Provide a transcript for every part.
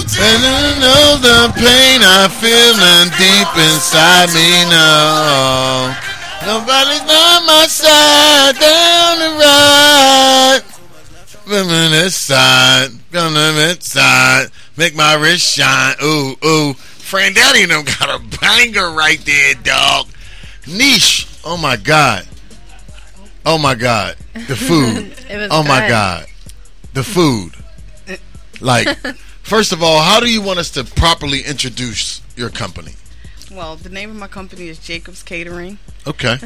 And I know the pain I feel and deep inside me now. Nobody's on my side, down the ride. Women this side, gonna this side, make my wrist shine. Ooh, ooh. Fran Daddy and them got a banger right there, dog. Niche. Oh my God. Oh my God. The food. It was oh my good. God. The food. Like, first of all, how do you want us to properly introduce your company? Well, the name of my company is Jacob's Catering. Okay.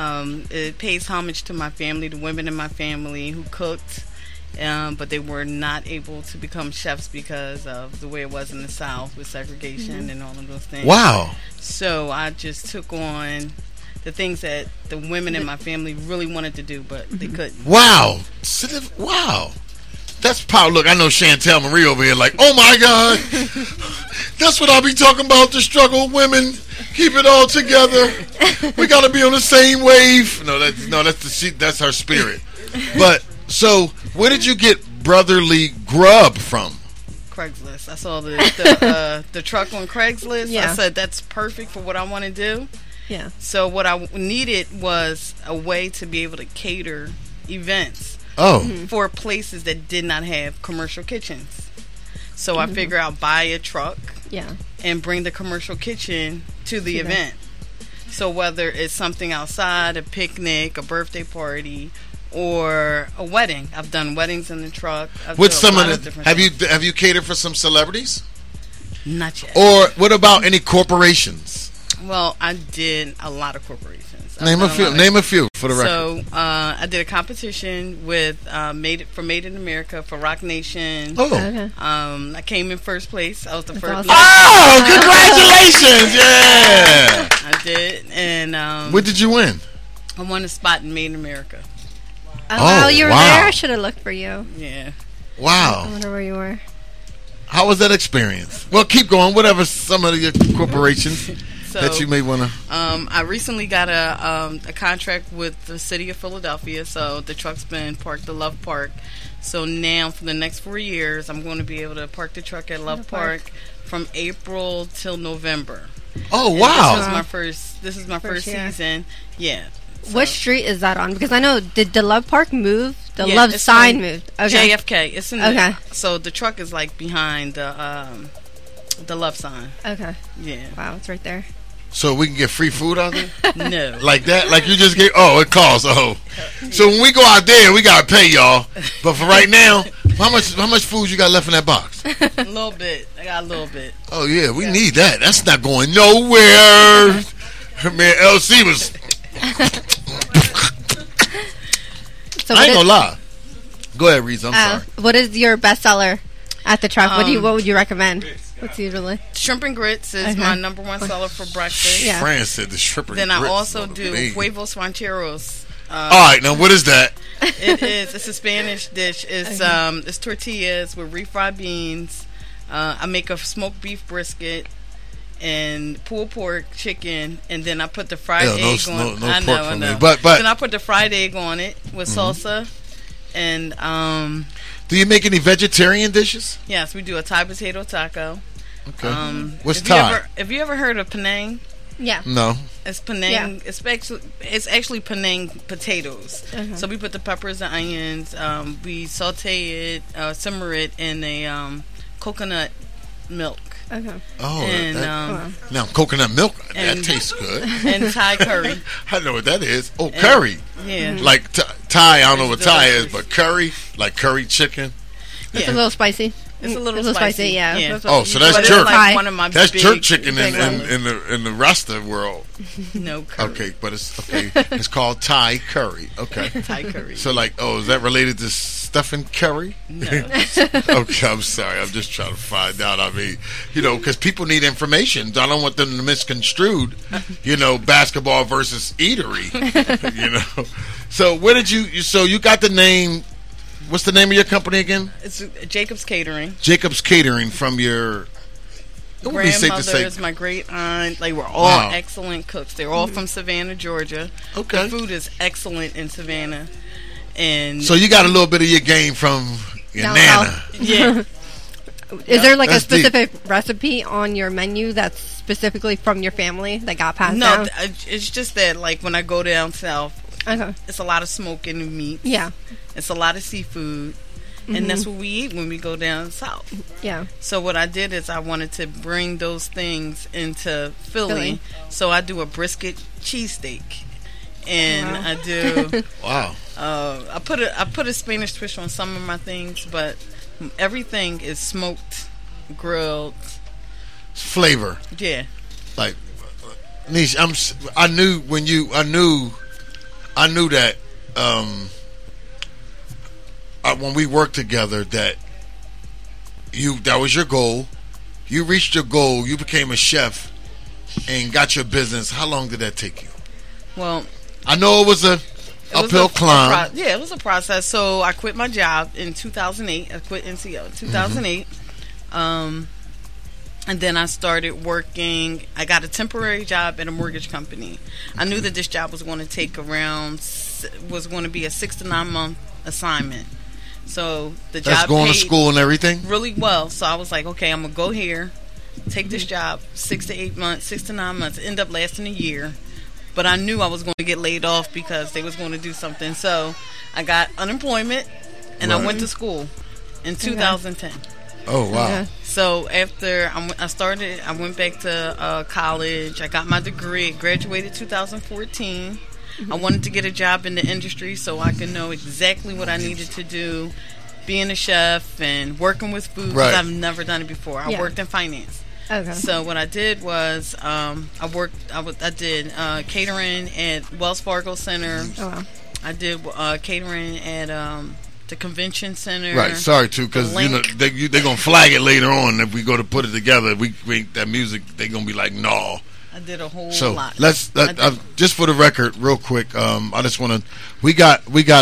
It pays homage to my family, the women in my family who cooked, but they were not able to become chefs because of the way it was in the South with segregation and all of those things. Wow. So I just took on the things that the women in my family really wanted to do, but they couldn't. Wow. Wow. That's power. Look, I know Chantel Marie over here like, oh my God. That's what I'll be talking about, the struggle of women. Keep it all together. We got to be on the same wave. That's her spirit. But, so, where did you get Brotherly Grub from? Craigslist. I saw the truck on Craigslist. Yeah. I said, that's perfect for what I want to do. Yeah. So what I needed was a way to be able to cater events for places that did not have commercial kitchens. So I figured out buy a truck and bring the commercial kitchen to the event. So whether it's something outside, a picnic, a birthday party, or a wedding. I've done weddings in the truck. With some of the, have you catered for some celebrities? Not yet. Or what about any corporations? Well, I did a lot of corporations. Name a few. Name a few for the record. So I did a competition with Made in America for Rock Nation. Oh, Okay. I came in first place. I was the first. awesome. Oh, congratulations! Yeah. I did, and What did you win? I won a spot in Made in America. Oh, wow, you were wow. there? I should have looked for you. Yeah. I Wow. wonder where you were. How was that experience? Well, keep going. Whatever some of your corporations So, that you may want to. I recently got a contract with the city of Philadelphia, so the truck's been parked at Love Park. So now, for the next 4 years, I'm going to be able to park the truck at Love Park from April till November. Oh, And wow. This is my first year. season. Yeah. What street is that on? Because I know, did the Love Park move? The Yeah, Love it's sign on moved. Okay. JFK. It's in Okay. So the truck is like behind the Love sign. Okay. Yeah. Wow, it's right there. So we can get free food out there? No. Like that? Like you just get, it costs. Oh. So when we go out there, we got to pay y'all. But for right now, how much food you got left in that box? A little bit. I got a little bit. Oh, yeah, we need that. That's not going nowhere. Man, LC was... So I ain't gonna lie. Go ahead, Reese. I'm sorry. What is your bestseller at the truck? What would you recommend? What's usually? Shrimp and grits is my number one seller for breakfast. Yeah. Fran said the shrimp and Then grits. I also do Amazing. huevos rancheros. All right, now what is that? It's a Spanish dish. It's tortillas with refried beans. I make a smoked beef brisket and pulled pork, chicken, and then I put the fried egg on. No I pork know. for me. But then I put the fried egg on it with salsa. And do you make any vegetarian dishes? yes, we do a Thai potato taco. Okay. What's have Thai? Have you ever heard of Penang? Yeah. No. It's Penang. Yeah. It's actually Penang potatoes. So we put the peppers and onions. We saute it, simmer it in a coconut milk. Okay. Oh, And now coconut milk. That and- tastes good. and Thai curry. I know what that is. Oh, curry. Yeah. Like Thai, I don't know what It's Thai is, delicious. but curry, like curry chicken. It's Yeah. a little spicy. It's a little spicy. yeah. Yeah. Oh, so that's But it's jerk. like one of my That's big, jerk chicken big in the Rasta world. no curry. Okay, but it's okay. It's called Thai curry. Okay. Thai curry. So like, is that related to stuffing curry? No. Okay, I'm sorry. I'm just trying to find out. I mean, because people need information. I don't want them to misconstrued, basketball versus eatery, So where did so you got the name, what's the name of your company again? It's Jacob's Catering. Jacob's Catering from your... It would be safe to say- Grandmothers, my great aunt, they were all Wow. excellent cooks. They were all from Savannah, Georgia. Okay. The food is excellent in Savannah. And So you got a little bit of your game from your Down nana. south. yeah. Is there like a specific recipe on your menu that's specifically from your family that got passed down? No, it's just that like when I go down south, it's a lot of smoking meat. Yeah. It's a lot of seafood. And that's what we eat when we go down south. Yeah. So what I did is I wanted to bring those things into Philly. So I do a brisket cheesesteak. And I do... Wow. I put a Spanish twist on some of my things, but everything is smoked, grilled. Flavor. Yeah. Like, Niche, I knew that when we worked together that was your goal. You reached your goal. You became a chef and got your business. How long did that take you? Well, I know it was a uphill climb. It was a process. So I quit my job in 2008. I quit NCO in 2008. And then I started working. I got a temporary job at a mortgage company. I knew that this job was going to be a 6 to 9 month assignment. So the job that's going to school and everything really well. So I was like, okay, I'm gonna go here, take this job 6 to 9 months. End up lasting a year, but I knew I was going to get laid off because they was going to do something. So I got unemployment and I went to school in 2010. Oh wow! Okay. So after I went back to college. I got my degree. Graduated 2014. I wanted to get a job in the industry so I could know exactly what I needed to do, being a chef and working with food because I've never done it before. I worked in finance. Okay. So what I did was I did catering at Wells Fargo Center. Oh wow. I did catering at the convention center. Right. Sorry too, because they're gonna flag it later on if we go to put it together. We that music. They're gonna be like, no. I did a whole lot. So let's just for the record, real quick. I just want to. We got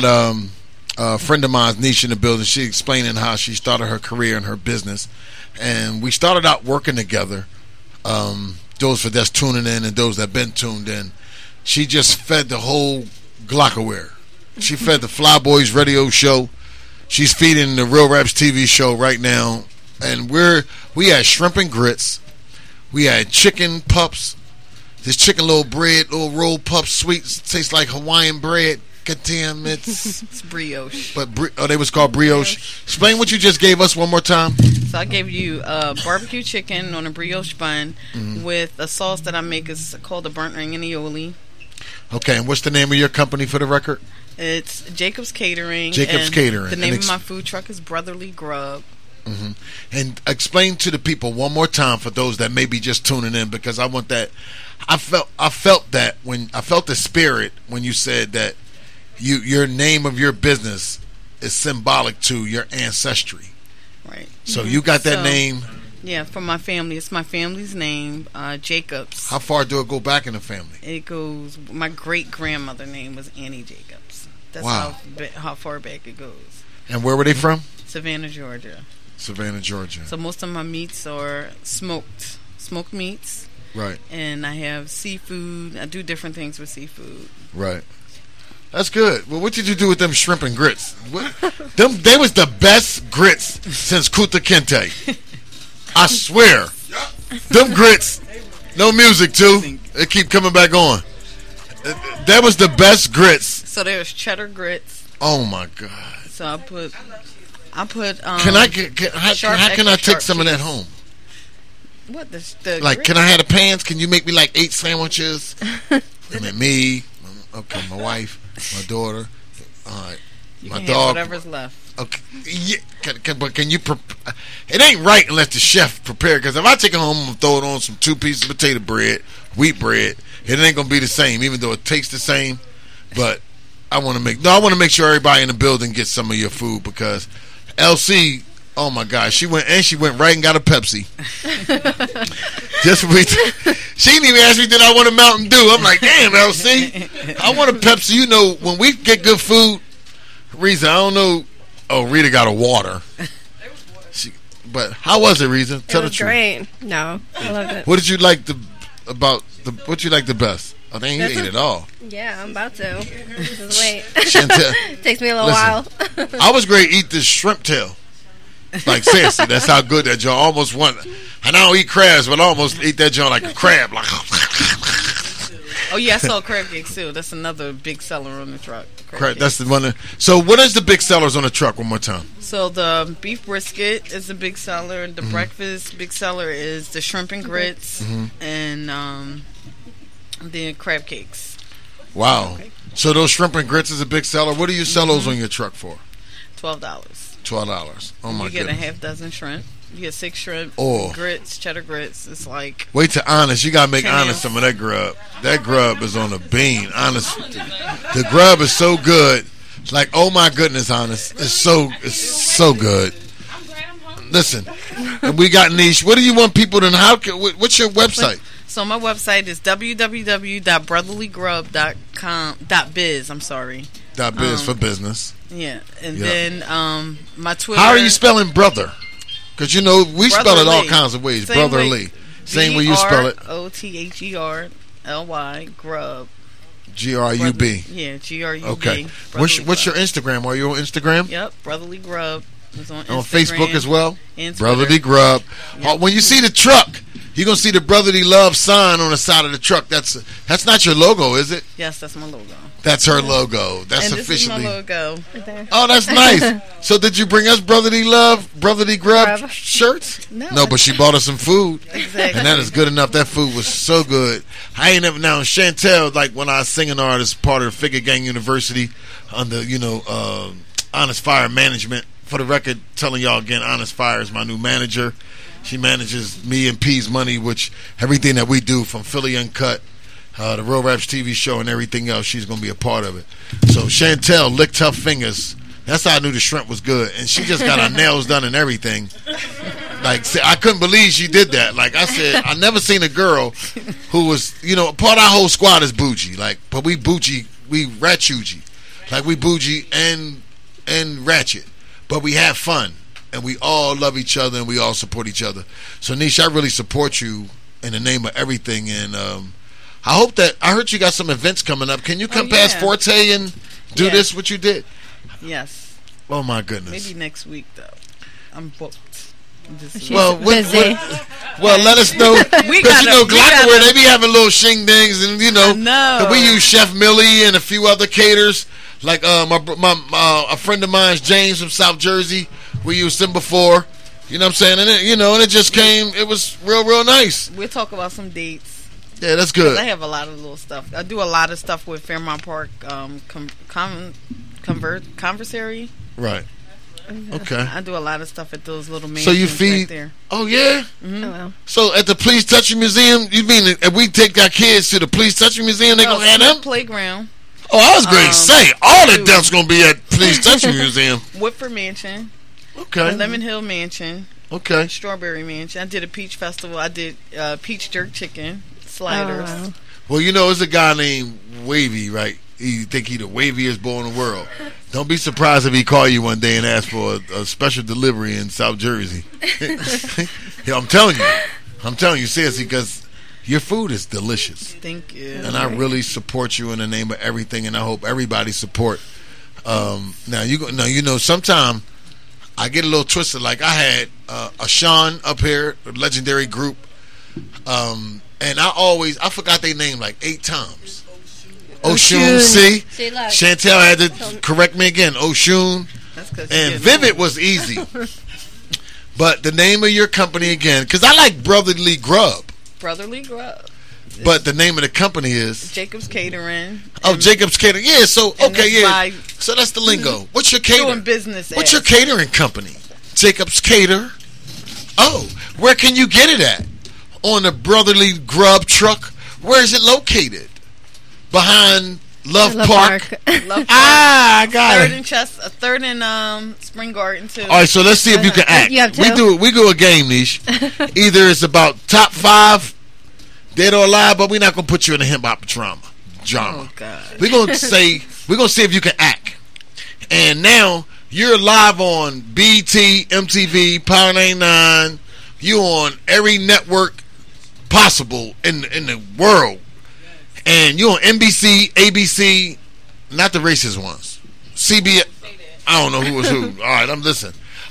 a friend of mine's niche in the building. She explaining how she started her career in her business, and we started out working together. Those that's tuning in and those that been tuned in, she just fed the whole Glockaware. She fed the Flyboys radio show. She's feeding the Real Raps TV show right now, and we had shrimp and grits. We had chicken pups. This chicken little bread, little rolled pup, sweet, tastes like Hawaiian bread. Goddamn, it's brioche. But they was called brioche. Explain what you just gave us one more time. So I gave you barbecue chicken on a brioche bun with a sauce that I make. Is called the burnt ring and aioli. Okay, and what's the name of your company for the record? It's Jacob's Catering. Jacob's Catering. The name of my food truck is Brotherly Grub. Mm-hmm. And explain to the people one more time for those that may be just tuning in, because I want that. I felt that when I felt the spirit when you said that your name of your business is symbolic to your ancestry. Right. So you got that name. Yeah, from my family. It's my family's name, Jacobs. How far do it go back in the family? It goes. My great grandmother name was Annie Jacobs. That's how far back it goes. And where were they from? Savannah, Georgia. Savannah, Georgia. So most of my meats are smoked meats. Right. And I have seafood. I do different things with seafood. Right. That's good. Well, what did you do with them shrimp and grits? They was the best grits since Kuta Kinte. I swear. Them grits. No music too. They keep coming back on. That was the best grits. So there's cheddar grits. Oh my God. So I put. How can I take some of that home? What the like? grits? Can I have the pans? Can you make me like 8 sandwiches? Me, okay, my wife, my daughter, my dog. Whatever's left. Okay, yeah. But can you? It ain't right unless the chef prepare. Because if I take it home and throw it on some 2 pieces of potato bread, wheat bread, it ain't gonna be the same. Even though it tastes the same, but I want to make sure everybody in the building gets some of your food, because LC, oh my God, she went right and got a Pepsi. She didn't even ask me, did I want a Mountain Dew? I'm like, damn, LC, I want a Pepsi. You know, when we get good food, Reza, I don't know. Oh, Rita got a water. But how was it, Reza? Tell the truth. Great. No, I loved it. What did you like what you like the best? I think you ate it all. Yeah, I'm about to. Just wait. Chantel, Takes me a little while. I was great to eat this shrimp tail. Like seriously, that's how good that joint. Almost one. And I don't eat crabs, but I almost eat that joint like a crab. Like. Oh yeah, I saw crab cakes too. That's another big seller on the truck. That's the one. So what is the big sellers on the truck? One more time. So the beef brisket is the big seller. The breakfast big seller is the shrimp and grits and the crab cakes. Wow. Okay. So those shrimp and grits is a big seller. What do you sell those on your truck for? $12. $12. Oh my goodness. You get a half dozen shrimp. You get 6 shrimp, grits, cheddar grits. It's like... Wait till Honest. You got to make Honest some of that grub. That grub is on the bean. Honest. The grub is so good. It's like, oh my goodness, Honest. It's so good. Listen, we got Niche. What do you want people to know? What's your website? So my website is www.brotherlyggrub.com.biz. I'm sorry. .biz for business. Yeah. And then my Twitter. How are you spelling brother? Because, you know, we spell it all kinds of ways. Brotherly. Same way you spell it. Brotherly, grub. Grub. Yeah, grub. Okay. What's your Instagram? Are you on Instagram? Yep, Brotherly Grub. Is on Facebook as well? And Brotherly Grub. Yep. When you see the truck, you're going to see the Brotherly Love sign on the side of the truck. That's not your logo, is it? Yes, that's my logo. That's her logo. That's and officially. This is my logo. Right there. Oh, that's nice. So did you bring us Brotherly Love, Brotherly Grub shirts? No, but she bought us some food. Exactly. And that is good enough. That food was so good. I ain't never now Chantel, like when I was singing artist, part of Figure Gang University under, Honest Fire Management. For the record, telling y'all again, Honest Fire is my new manager. She manages me and P's Money, which everything that we do from Philly Uncut, the Real Raps TV show, and everything else, she's going to be a part of it. So Chantel licked her fingers. That's how I knew the shrimp was good. And she just got her nails done and everything. Like, I couldn't believe she did that. Like I said, I never seen a girl who was, part of our whole squad is bougie. Like, but we bougie, we ratchougie. Like, we bougie and ratchet. But we have fun. And we all love each other and we all support each other. So, Nish, I really support you in the name of everything. And I hope that, I heard you got some events coming up. Can you come past Forte and do this, what you did? Yes. Oh, my goodness. Maybe next week, though. I'm booked. Well, let us know. Because, Glockenware, they be having little shing-dings. And, we use Chef Millie and a few other caterers. Like a friend of mine's, James from South Jersey. We used him before. You know what I'm saying? And it just came. It was real nice. We'll talk about some dates. Yeah, that's good. I have a lot of little stuff. I do a lot of stuff with Fairmount Park Conversary. Right. Okay. I do a lot of stuff at those little mansions. So you feed right there. Oh yeah. Mm-hmm. Oh, wow. So at the Please Touch Me Museum, you mean if we take our kids to the Please Touch Me Museum, they gonna have them playground? Oh, I was going to say all the adults gonna be at Please Touch Me Museum. Whitford Mansion. Okay. Lemon Hill Mansion. Okay. Strawberry Mansion. I did a peach festival. I did peach jerk chicken sliders. Oh, wow. Well, there's a guy named Wavy, right? You think he the waviest boy in the world. Don't be surprised if he call you one day and ask for a special delivery in South Jersey. Yeah, I'm telling you seriously, because your food is delicious. Thank you. And I really support you in the name of everything, and I hope everybody support. Now, sometime I get a little twisted. Like I had a Sean up here, a legendary group, and I forgot their name like 8 times. Oshun, see? Chantel had to correct me again. Oshun. And Vivid was easy. But the name of your company again, because I like Brotherly Grub. Brotherly Grub. But the name of the company is? Jacob's Catering. Oh, Jacob's Catering. Yeah, so, okay, yeah. So that's the lingo. What's your catering? Doing business. What's your catering company? Jacob's Cater. Oh, where can you get it at? On the Brotherly Grub truck? Where is it located? Behind Love Park. Love Park. I got it. Third and Spring Garden too. All right, so let's see if you can act. We do a game, Niche. Either it's about top 5, dead or alive, but we're not gonna put you in a hip hop drama. Oh God. We're gonna see if you can act. And now you're live on BT, MTV, Power 99. You on every network possible in the world. And you on NBC, ABC, not the racist ones. CBS. I don't know who was who. All right, I'm listening.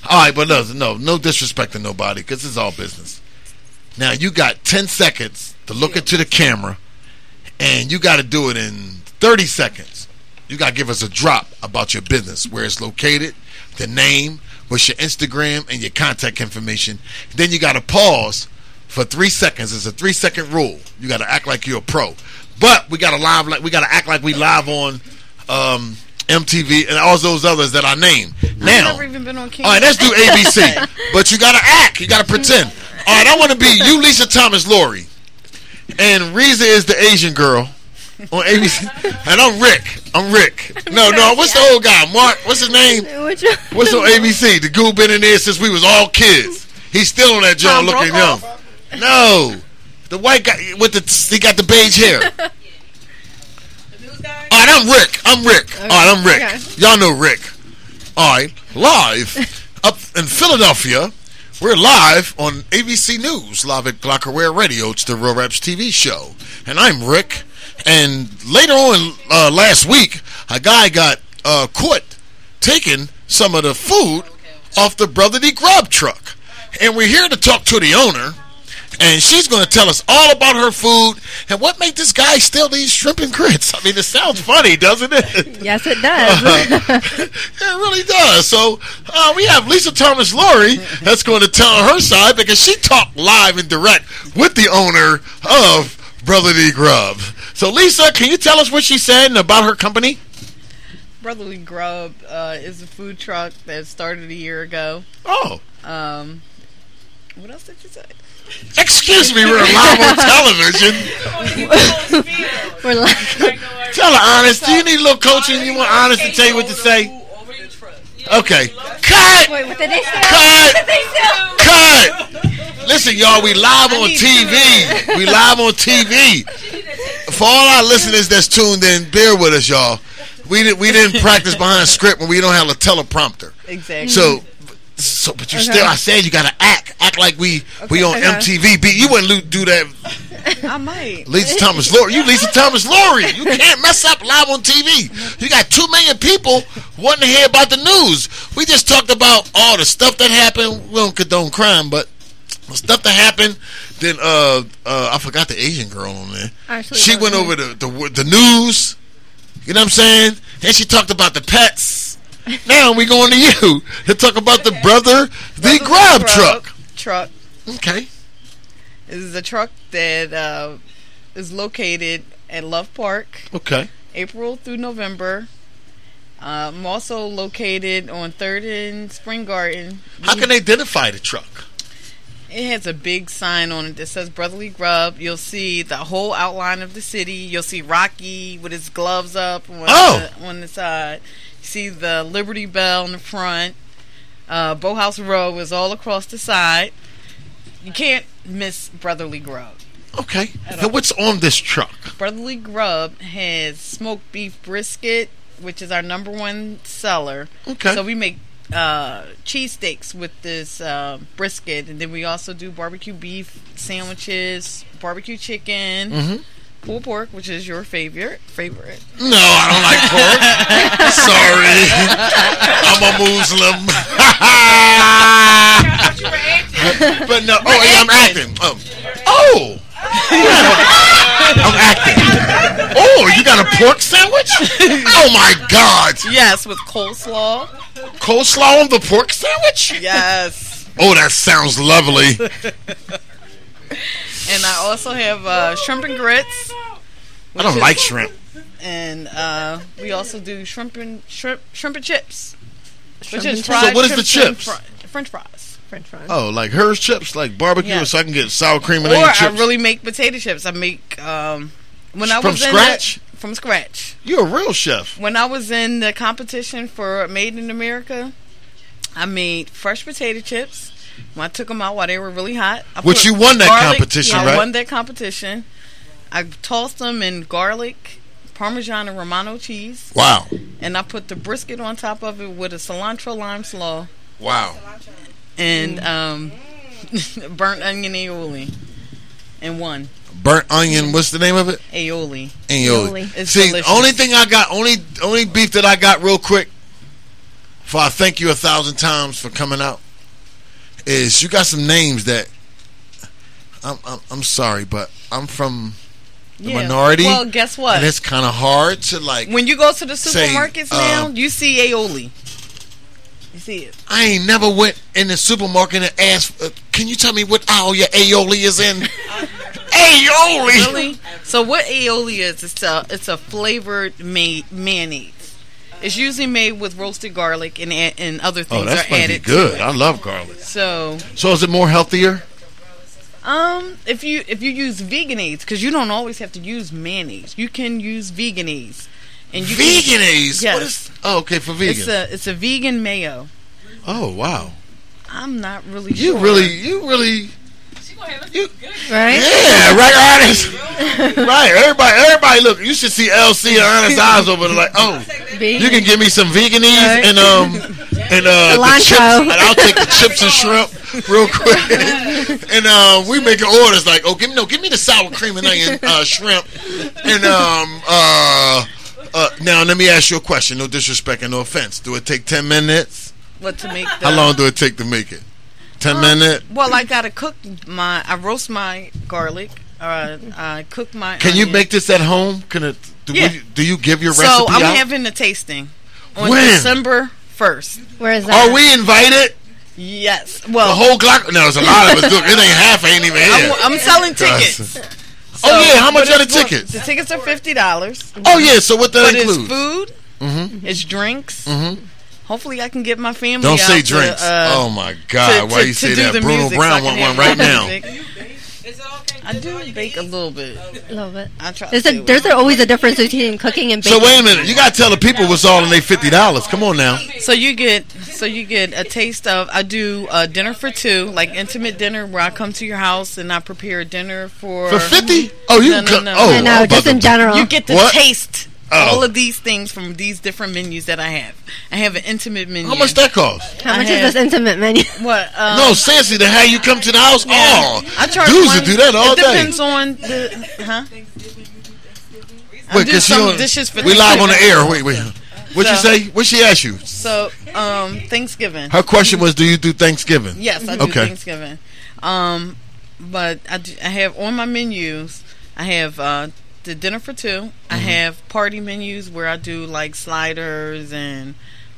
All right, but no disrespect to nobody, because it's all business. Now, you got 10 seconds to look into the camera, and you got to do it in 30 seconds. You got to give us a drop about your business, where it's located, the name, what's your Instagram, and your contact information. Then you got to pause for 3 seconds. It's a 3-second rule. You got to act like you're a pro. But we got to act like we live on MTV and all those others that I named. Now, I've never even been on camera. All right, let's do ABC. But you got to act. You got to pretend. All right, I want to be you, Lisa Thomas Laurie, and Reza is the Asian girl on ABC, and I'm Rick. No, what's the old guy? Mark, what's his name? What's on ABC? The goo been in there since we was all kids. He's still on that joint looking young. No, the white guy with he got the beige hair. All right, I'm Rick. Okay. All right, I'm Rick. Okay. Y'all know Rick. All right, live up in Philadelphia. We're live on ABC News, live at Glock Career Radio. It's the Real Raps TV show. And I'm Rick. And later on last week, a guy got caught taking some of the food off the Brotherly Grub truck. And we're here to talk to the owner. And she's going to tell us all about her food and what made this guy steal these shrimp and grits. I mean, it sounds funny, doesn't it? Yes, it does. It really does. So we have Lisa Thomas Laurie that's going to tell her side, because she talked live and direct with the owner of Brotherly Grub. So, Lisa, can you tell us what she said and about her company? Brotherly Grub is a food truck that started a year ago. Oh. What else did you say? Excuse me, we're live on television. We're live. Tell her, Honest. Do you need a little coaching? You want Honest to tell you what to say? Okay. Cut! Wait, what did they say? Cut! Listen, y'all, we live on TV. We live on TV. For all our listeners that's tuned in, bear with us, y'all. We didn't practice behind script when we don't have a teleprompter. Exactly. So, but you still, I said you gotta act like we on MTV. You wouldn't do that. I might. Lisa Thomas Laurie, you Lisa Thomas Laurie. You can't mess up live on TV. You got 2 million people wanting to hear about the news. We just talked about all the stuff that happened. We don't condone crime, but the stuff that happened. Then I forgot the Asian girl on there. Actually, she went over the news. You know what I'm saying? Then she talked about the pets. Now we going to you to talk about the Brotherly Grub truck. Okay. This is a truck that is located at Love Park. Okay. April through November. I'm also located on 3rd and Spring Garden. How can they identify the truck? It has a big sign on it that says Brotherly Grub. You'll see the whole outline of the city. You'll see Rocky with his gloves up on the side. You see the Liberty Bell in the front. Boathouse Row is all across the side. You can't miss Brotherly Grub. Okay. So what's on this truck? Brotherly Grub has smoked beef brisket, which is our #1 seller. Okay. So we make cheesesteaks with this brisket, and then we also do barbecue beef sandwiches, barbecue chicken, pulled pork, which is your favorite. No, I don't like pork. Sorry, I'm a Muslim. But no, I'm acting. I'm acting. Oh, you got a pork sandwich? Oh my God! Yes, with coleslaw. Coleslaw on the pork sandwich? Yes. Oh, that sounds lovely. And I also have shrimp and grits. I don't like shrimp. And we also do shrimp and chips, which is fried. So what is the chips? French fries. Oh, like hers chips, like barbecue, so I can get sour cream and onion chips. Or I really make potato chips. I make from scratch. From scratch. You're a real chef. When I was in the competition for Made in America, I made fresh potato chips. When I took them out while they were really hot. Which you won that competition, right? I won that competition. I tossed them in garlic, Parmesan, and Romano cheese. Wow. And I put the brisket on top of it with a cilantro lime slaw. Wow. And burnt onion aioli. And one. Burnt onion, what's the name of it? Aioli. It's See, delicious. Only thing I got, only beef that I got real quick, for I thank you 1,000 times for coming out, is you got some names that I'm sorry, but I'm from the minority. Well, guess what? And it's kind of hard to when you go to the supermarkets now, you see aioli. You see it. I ain't never went in the supermarket and asked, can you tell me what aisle your aioli is in? Aioli! Really? So what aioli is, it's a flavored mayonnaise. It's usually made with roasted garlic and other things that's are added good. to it. I love garlic. So is it more healthier? If you use Vegenaise, because you don't always have to use mayonnaise. You can use Vegenaise. And Vegenaise? Yes. Okay, for vegan. It's a vegan mayo. Oh, wow. I'm not really sure. You really... Right? Yeah, right, Ernest. Right, everybody, look. You should see LC and Ernest's eyes over there, like, you can give me some Veganese and the chips, and I'll take the chips and shrimp real quick. And we making orders like, give me the sour cream and onion shrimp. And now let me ask you a question. No disrespect and no offense. Do it take 10 minutes? What to make? How long do it take to make it? 10 minutes? Well, I gotta cook I roast my garlic. I cook my. Can you make this at home? Do you give your recipe out? So I'm having the tasting on December 1st. Where is that? Are we invited? Yes. Well, the whole Glock. No, there's a lot of us. Look, it ain't half. Ain't even here. I'm selling tickets. So, how much are the tickets? The tickets are $50. Oh yeah, so what that includes? It's food. Mm-hmm. It's drinks. Mm-hmm. Hopefully, I can get my family. Don't out say drinks. Oh my God! Why you say that? Bruno Brown want one right now. I do bake a little bit. I try. There's always a difference between cooking and baking. So wait a minute, you gotta tell the people what's all in their $50. Come on now. So you get a taste of. I do a dinner for two, like intimate dinner, where I come to your house and I prepare a dinner for $50. Oh, you can. No, just in general. You get to taste all of these things from these different menus that I have. I have an intimate menu. How much that cost? How much is this intimate menu? What? No, Sassy, to have you come to the house. Yeah. Oh, I charge dudes to do that all day. It depends on the. Wait, because we live on the air. Wait. What'd you say? What she asked you? So, Thanksgiving. Her question was, do you do Thanksgiving? Yes, I do Thanksgiving. But I have on my menus. I have the dinner for two. Mm-hmm. I have party menus where I do like sliders and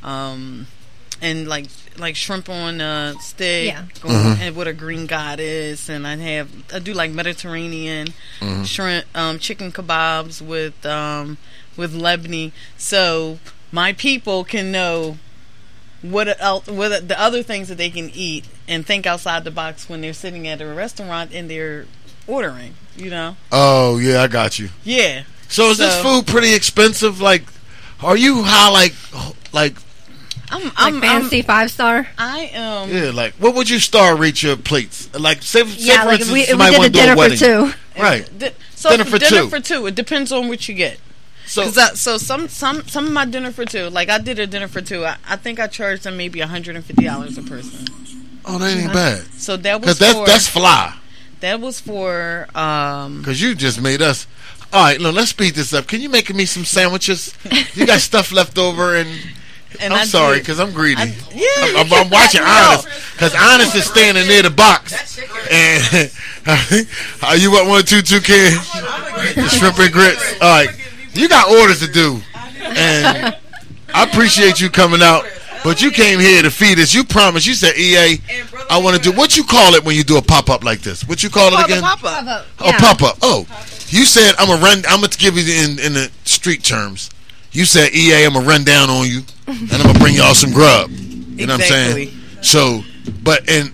like shrimp on a stick, and with a green goddess, and I do like Mediterranean shrimp, chicken kebabs with lebni, so my people can know what the other things that they can eat and think outside the box when they're sitting at a restaurant and they're ordering, you know. Oh yeah, I got you. Yeah. So is this food pretty expensive? Like, are you high like I'm fancy 5-star. I am. Yeah, like what would you rate your plates? Like say for instance, we somebody did want a to do dinner a wedding. for two. Right. Dinner for two. It depends on what you get. So some of my dinner for two, like I did a dinner for two. I think I charged them maybe $150 a person. Oh, that ain't bad. So that was that's fly. That was for because you just made us. All right, no, let's speed this up. Can you make me some sandwiches? You got stuff left over, and I'm sorry because I'm greedy. I'm watching Honest because Honest is standing near the box, and you want 1, 2, 2 cans, shrimp and grits. All right, you got orders to do, and I appreciate you coming out. But you came here to feed us. You promised. You said, EA, I want to do. What you call it when you do a pop up like this? What you call it again? Pop-up. Oh, pop-up. Oh, you said I'm gonna give you in the street terms. You said, EA, I'm gonna run down on you, and I'm gonna bring y'all some grub. You know what I'm saying? So, but in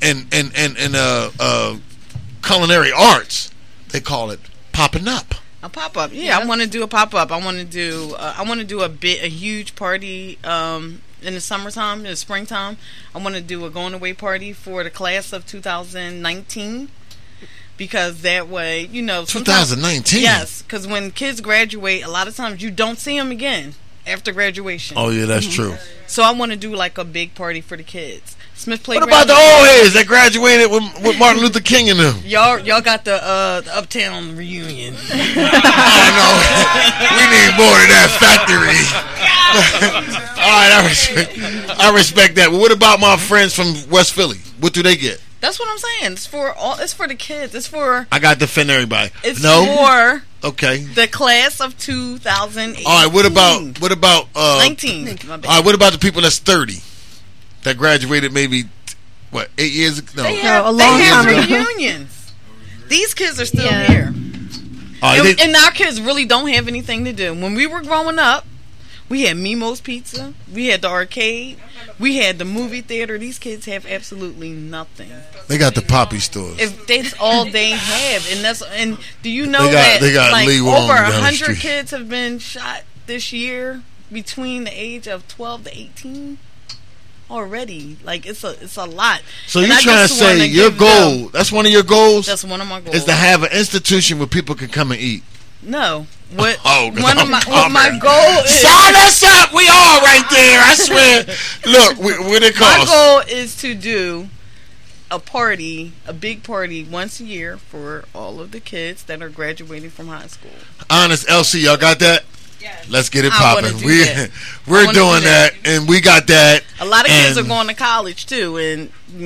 culinary arts, they call it popping up. A pop up. Yeah, I want to do a pop up. I want to do a huge party. In the summertime, in the springtime, I want to do a going away party for the class of 2019. Because that way, you know, 2019. Yes, because when kids graduate, a lot of times you don't see them again. after graduation. Oh yeah, that's true. So I want to do like a big party for the kids. Smith Playground. What about the old heads that graduated with Martin Luther King and them? Y'all got the Uptown reunion. Oh no, we need more of that factory. All right, I respect that. But what about my friends from West Philly? What do they get? That's what I'm saying. It's for the kids. It's for. I got to defend everybody. It's for. Okay. The class of 2008. All right. What about 19? All right. What about the people that's 30 that graduated maybe 8 years ago? They have reunions. These kids are still here. And our kids really don't have anything to do. When we were growing up, we had Mimo's Pizza. We had the arcade. We had the movie theater. These kids have absolutely nothing. They got the poppy stores. If that's all they have, and do you know they got like Lee over Wong 100 kids have been shot this year between the age of 12 to 18 already? Like it's a lot. So you're trying to say your goal? That's one of your goals. That's one of my goals. Is to have an institution where people can come and eat. No. What my goal is. Sign us up. We all right there. I swear. Look, what it costs. My goal is to do a big party once a year for all of the kids that are graduating from high school. Honest LC, y'all got that? Yes. Let's get it popping. We're doing that, and we got that. A lot of kids are going to college too, and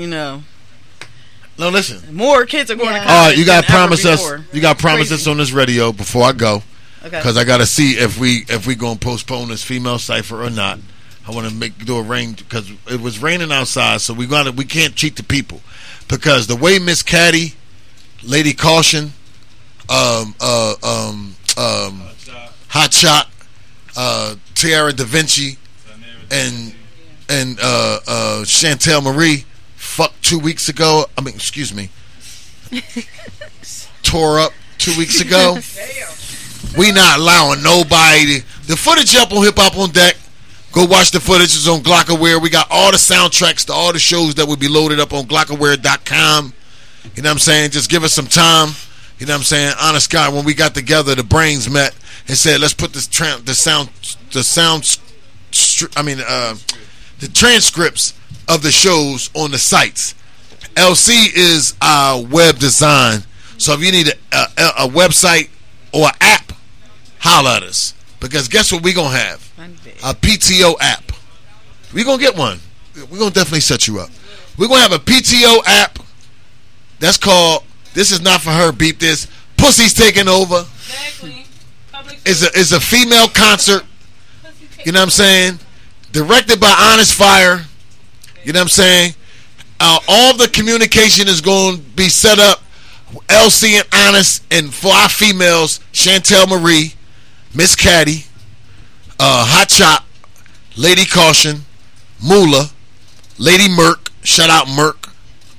No, listen. More kids are going to college. All right, you got to promise us. You got to promise us on this radio before I go. Okay. Because I got to see if we gonna postpone this female cipher or not. I want to do a rain because it was raining outside, so we can't cheat the people because the way Miss Caddy, Lady Caution, Hot Shot, Tiara Da Vinci, and Chantel Marie fucked 2 weeks ago. Excuse me, tore up 2 weeks ago. We not allowing nobody. The footage up on Hip Hop on Deck. Go watch the footage. It's on Glockaware. We got all the soundtracks to all the shows that will be loaded up on Glockaware.com. You know what I'm saying? Just give us some time. You know what I'm saying? Honest God, when we got together, the brains met and said, let's put the transcripts of the shows on the sites. LC is our web design. So if you need a website or an app, holla at us. Because guess what we going to have? A PTO app. We going to get one. We're going to definitely set you up. We're going to have a PTO app that's called, this is not for her, beep this, Pussy's Taking Over. Exactly. It's a female concert. You know what I'm saying? Directed by Honest Fire. You know what I'm saying? All the communication is going to be set up. LC and Honest, and for our females, Chantel Marie, Miss Caddy, Hot Chop, Lady Caution, Moolah, Lady Merc, shout out Merc.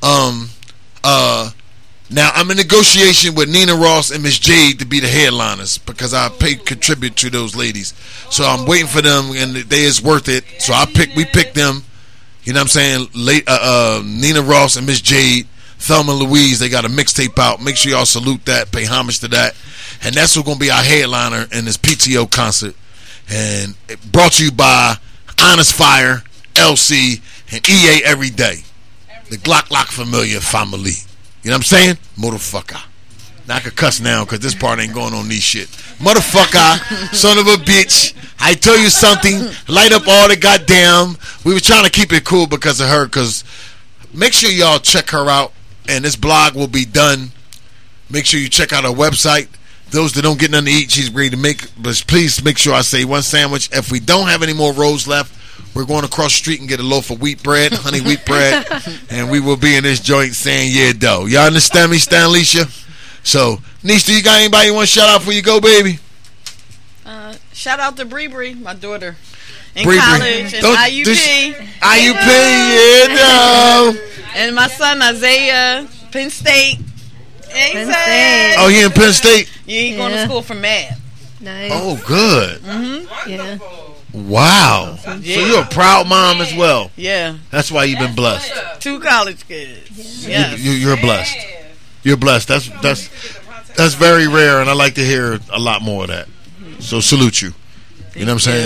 Now I'm in negotiation with Nina Ross and Miss Jade to be the headliners because I contribute to those ladies. So I'm waiting for them, and they is worth it. So we picked them. You know what I'm saying? Nina Ross and Miss Jade. Thelma Louise, they got a mixtape out. Make sure y'all salute that, pay homage to that. And that's what's going to be our headliner in this PTO concert. And it brought to you by Honest Fire, LC, and EA Every Day. The Glock Familiar family. You know what I'm saying? Motherfucker. Now I can cuss now because this part ain't going on these shit. Motherfucker, son of a bitch. I tell you something. Light up all the goddamn. We were trying to keep it cool because of her. Because make sure y'all check her out. And this blog will be done. Make sure you check out her website. Those that don't get nothing to eat, she's ready to make. But please make sure I say one sandwich. If we don't have any more rolls left, we're going across the street and get a loaf of wheat bread, honey wheat bread. And we will be in this joint saying, yeah, dough. Y'all understand me, Stanleisha? So, Nisha, you got anybody you want to shout out before you go, baby? Shout out to Bree, my daughter. In Bree. college, in IUP. IUP, yeah, no. And my son Isaiah, Penn State. Penn State. Oh, he in Penn State? Yeah, he going to school for math. Nice. Oh, good. Mm-hmm. Yeah. Wow. Yeah. So you're a proud mom as well. Yeah. That's why you've been blessed. 2 college kids. Yes. You're blessed. You're blessed. That's very rare, and I like to hear a lot more of that. So salute you. You know what I'm saying?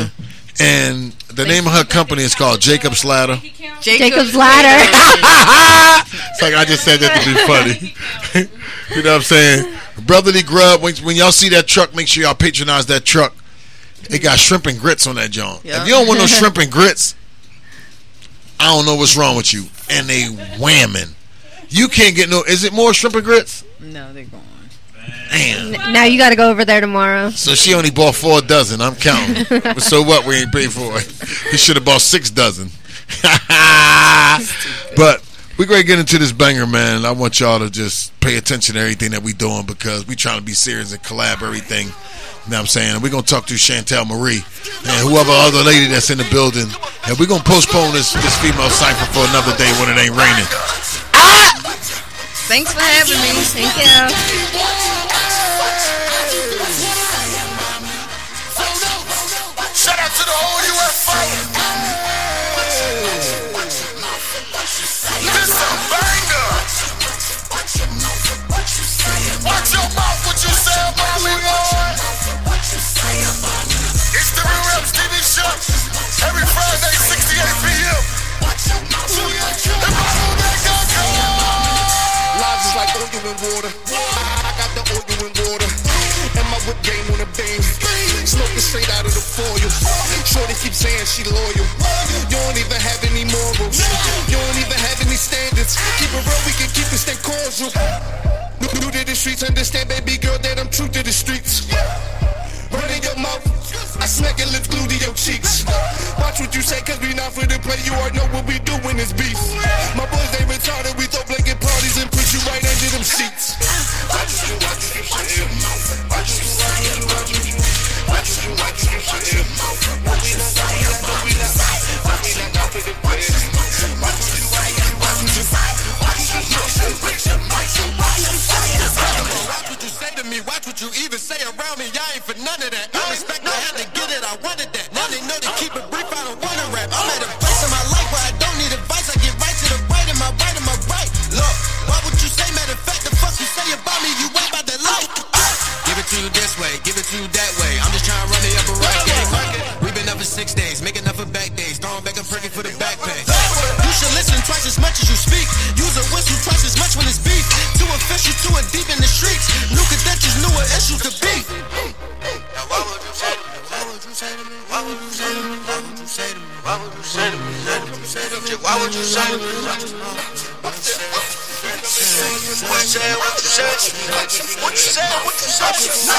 And the name of her company is called Jacob's Ladder. Jacob's Ladder. It's like I just said that to be funny. You know what I'm saying? Brotherly Grub. When y'all see that truck, make sure y'all patronize that truck. It got shrimp and grits on that joint. Yep. If you don't want no shrimp and grits, I don't know what's wrong with you. And they whamming. You can't get no. Is it more shrimp and grits? No, they're gone. Damn. Now you got to go over there tomorrow. So she only bought 4 dozen. I'm counting. So what? We ain't paid for it. He should have bought 6 dozen. But we're going to get into this banger, man. I want y'all to just pay attention to everything that we doing because we trying to be serious and collab everything. You know what I'm saying? And we're going to talk to Chantel Marie and whoever other lady that's in the building. And we're going to postpone this female cipher for another day when it ain't raining. Thanks for having me. Thank you. Shout out to the whole UFO. This a banger. Watch your mouth, what you say about me, boy. It's the Real Reps TV show. Every Friday, 6 p.m. The Bible Maker call. Lives is like oil and water. I got the oil and water. And my whip game on a beam. Smoking straight out of the foil. Shorty keep saying she loyal. You don't even have any morals. You don't even have any standards. Keep it real, we can keep it stay cordial. New to the streets, understand, baby girl, that I'm true to the streets. Run in your mouth, I smack your lips glued to your cheeks. Watch what you say, cause we not for the play. You already know what we doing is beef. My boys, they retarded, we throw blanket parties and put you right under them seats. Watch you say it. Watch you say it. Watch you say it. We not for the play. Watch you say it. Watch you say to me, watch what you even say around me. I ain't for none of that. I respect, I had to get it, I wanted that. Now they know to keep it brief, I don't wanna rap. I'm at a place in my life where I don't need advice. I get right to the right, and my right, and my right. Look, why would you say, matter of fact, the fuck you say about me, you ain't about that life. Give it to you this way, give it to you that way. I'm just trying to run it up a racket. We've been up for 6 days, making up for back days. Throwing back a perky for the back pay. You should listen twice as much as you speak. Use a whistle twice as much when it's beef. Too official, too deep in the streets. New credentials, newer issues to beat. Now why would you say to me? Why would you say to me? Why would you say to me? Why would you say to me? Why would you say to me? Why would you say to me? What you say? What you say? What you say? What you say?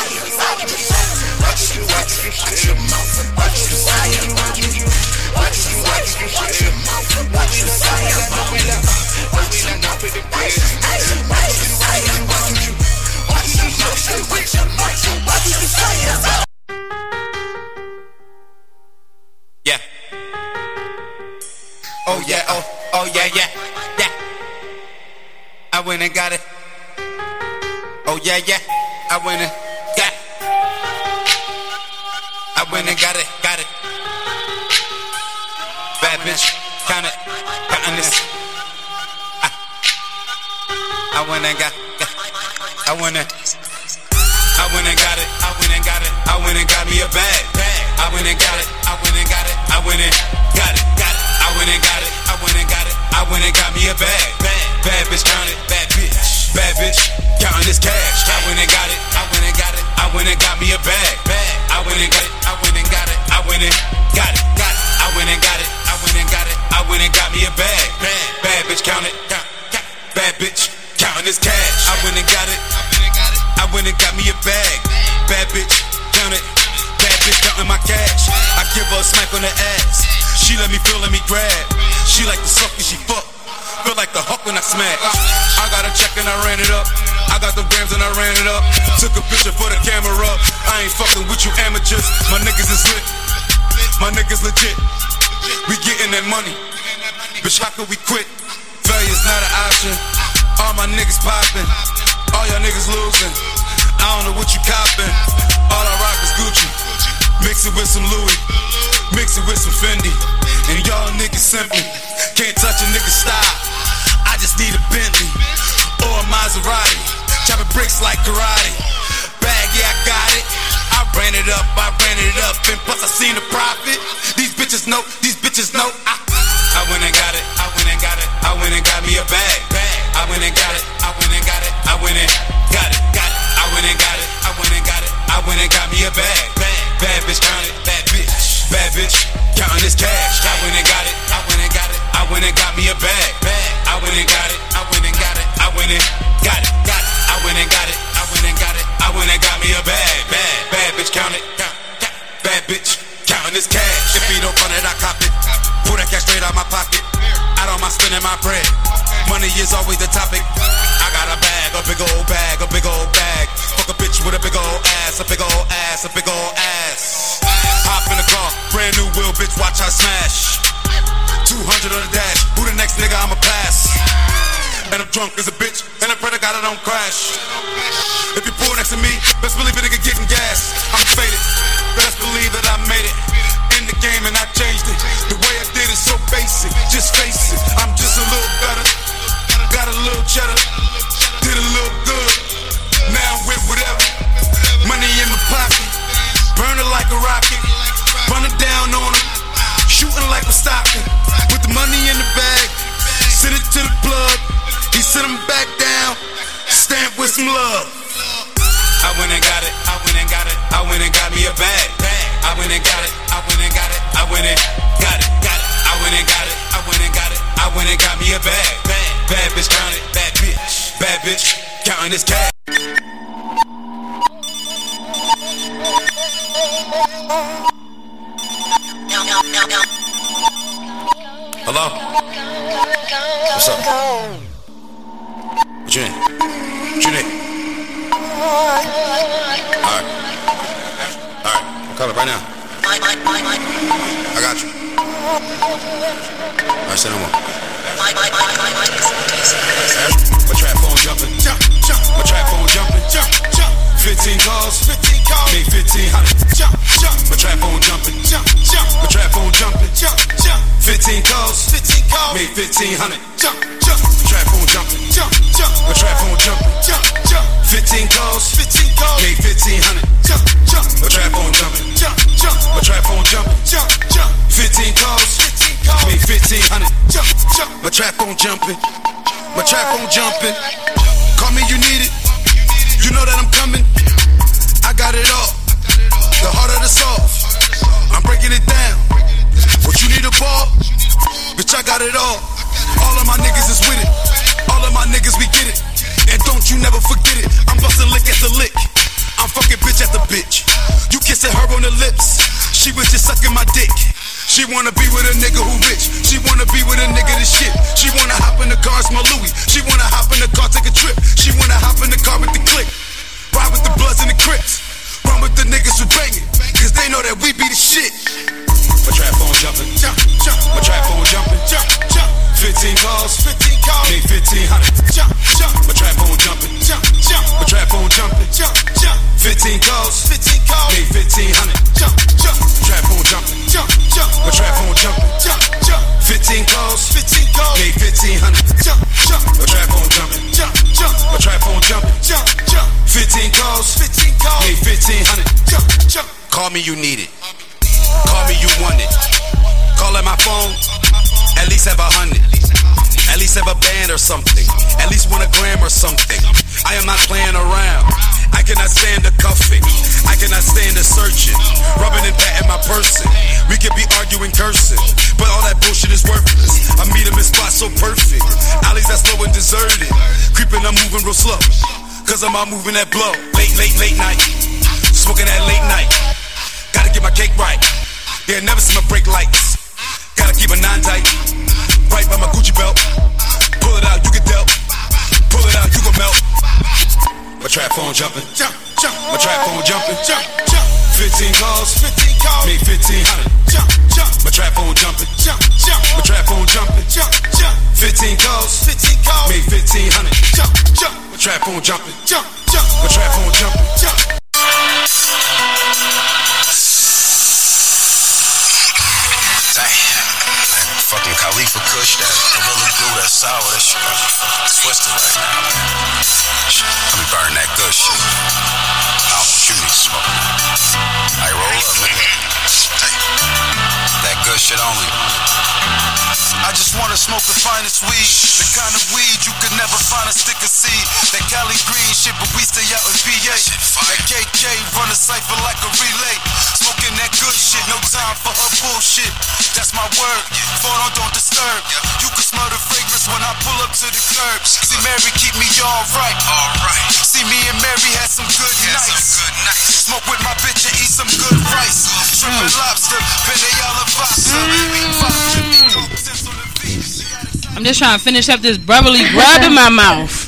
Yeah. Oh yeah, oh yeah, yeah, yeah. I went and got it. Oh yeah, yeah. I went and got it. I went and got it, got it. Bad bitch, count it, counting this. I went and got it. I went and got it. I went and got it. I went and got me a bag. I went and got it. I went and got it. I went and got it. I went and got it. I went and got it. I went and got me a bag. Bad bitch, count it. Bad bitch, counting this cash. I went and got it. I went and got it. I went and got me a bag. I went and got it. I went and got it. I went and got it. I went and got it. I went and got it. I went and got me a bag. Bad bitch, count it. Bad bitch, counting this cash. I went and got it. I went and got me a bag. Bad bitch, count it. Bad bitch, counting my cash. I give her a smack on the ass. She let me feel, let me grab. She like to suck and she fuck. Feel like the Hulk when I smash. I got a check and I ran it up. I got the grams and I ran it up. Took a picture for the camera. I ain't fucking with you amateurs. My niggas is lit. My niggas legit. We getting that money. Bitch, how could we quit? Failure's not an option. All my niggas popping. All y'all niggas losing. I don't know what you copping. All I rock is Gucci. Mix it with some Louis. Mix it with some Fendi. And y'all niggas simply can't touch a nigga's style. I just need a Bentley or a Maserati. Chopping bricks like karate. Bag, yeah, I got it. I ran it it up, and plus I seen the profit. These bitches know, I went and got it, I went and got it, I went and got me a bag. I went and got it, I went and got it, I went and got it. I went and got it, I went and got it, I went and got me a bag. Bad bitch counted, bad bitch counting this cash. I went and got it, I went and got it, I went and got me a bag. I went and got it, I went and got it, I went and got it. I went and got it, I went and got it, I went and got me a bag. Bad bitch counted, bad bitch counting this cash. If he don't fund it, I cop it. Pull that cash straight out my pocket. I don't mind spending my bread. Money is always the topic. I got a bag, a big old bag, a big old bag. Fuck a bitch with a big old ass, a big old ass, a big old ass. Hop in the car, brand new wheel, bitch, watch I smash. 200 on the dash, who the next nigga I'ma pass? And I'm drunk as a bitch, and I pray to God I don't crash. If you pull next to me, best believe a nigga getting gas. I'm faded, best believe that I made it. In the game and I changed it. The way I did it so basic, just face it. I'm just a little better, got a little cheddar, did a little good. Now I'm with whatever. Money in my pocket, burn it like a rocket, run it down on him, shooting like a stocking. With the money in the bag, send it to the plug. He sent him back down, stamp with some love. I went and got it, I went and got it, I went and got me a bag. I went and got it, I went and got it, I went and got it. I went and got it, I went and got it, I went and got me a bag. Bad bitch counted, bad bitch counting this cash. Hello? What's up? What you need? What you need? Alright, I'll call it right now. I got you. Alright, say no more. My trap phone jumping, my trap phone jumping, 15 calls, made 1,500. My trap phone jumping, my trap phone jumping, 15 calls, made 1,500. Trap phone jumping, my trap phone jumping, 15 calls, made 1,500. My trap phone jumping, my trap phone jumping, 15 calls, made 1,500. My trap phone jumping, my trap phone jumping. Call me, you need it. You know that I'm coming. I got it all. The heart of the soft. I'm breaking it down. What you need a ball? Bitch, I got it all. All of my niggas is with it. All of my niggas, we get it. And don't you never forget it. I'm busting lick at the lick. I'm fucking bitch at the bitch. You kissing her on the lips. She was just sucking my dick. She wanna be with a nigga who rich. She wanna be with a nigga that shit. She wanna hop in the car, smell Louis. She wanna hop in the car, take a trip. She wanna hop in the car with the click. Ride with the Bloods and the Crips. Run with the niggas who bang it. Cause they know that we be the shit. My trap phone jumping, my trap phone jumping, 15 calls, made 1,500. My trap phone jumping, my trap phone jumping, 15 calls, made 1,500. Trap phone jumping, my trap phone jumping, 15 calls, made 1,500. My trap phone jumping, my trap phone jumping, 15 calls, made 1,500. Call me, you need it. Call me, you want it. Call at my phone, at least have 100. At least have a band or something. At least 1 gram or something. I am not playing around. I cannot stand the cuffing. I cannot stand the searching. Rubbing and patting my person. We could be arguing, cursing, but all that bullshit is worthless. I meet him in spots so perfect. Alleys that slow and deserted. Creeping, I'm moving real slow. Cause I'm out moving that blow. Late night. Smoking that late night. Gotta get my cake right. Yeah, never see my brake lights. Gotta keep a 9 tight. Right by my Gucci belt. Pull it out, you can tell. Pull it out, you can melt. My trap phone jumping. My trap phone jumping. 15 calls, made 1,500. My trap phone jumping. My trap phone jumping. 15 calls, made 1,500. My trap phone jumping. My trap phone jumping. Fucking Khalifa Kush, that Gorilla Glue, that sour, that shit twisted right now, man. Let me burn that good shit. I don't want you niggas smoking. shit only. I just wanna smoke the finest weed, the kind of weed you could never find a stick of seed. That Cali green shit, but we stay out in PA. That KK run a cipher like a relay. Smoking that good shit, no time for her bullshit. That's my word, phone on, don't disturb. You can smell the fragrance when I pull up to the curb. See Mary keep me alright. See me and Mary had some good nights. Smoke with my bitch and eat some good rice. Shrimp and lobster, penne alla pasta. I'm just trying to finish up this brotherly grub in my mouth.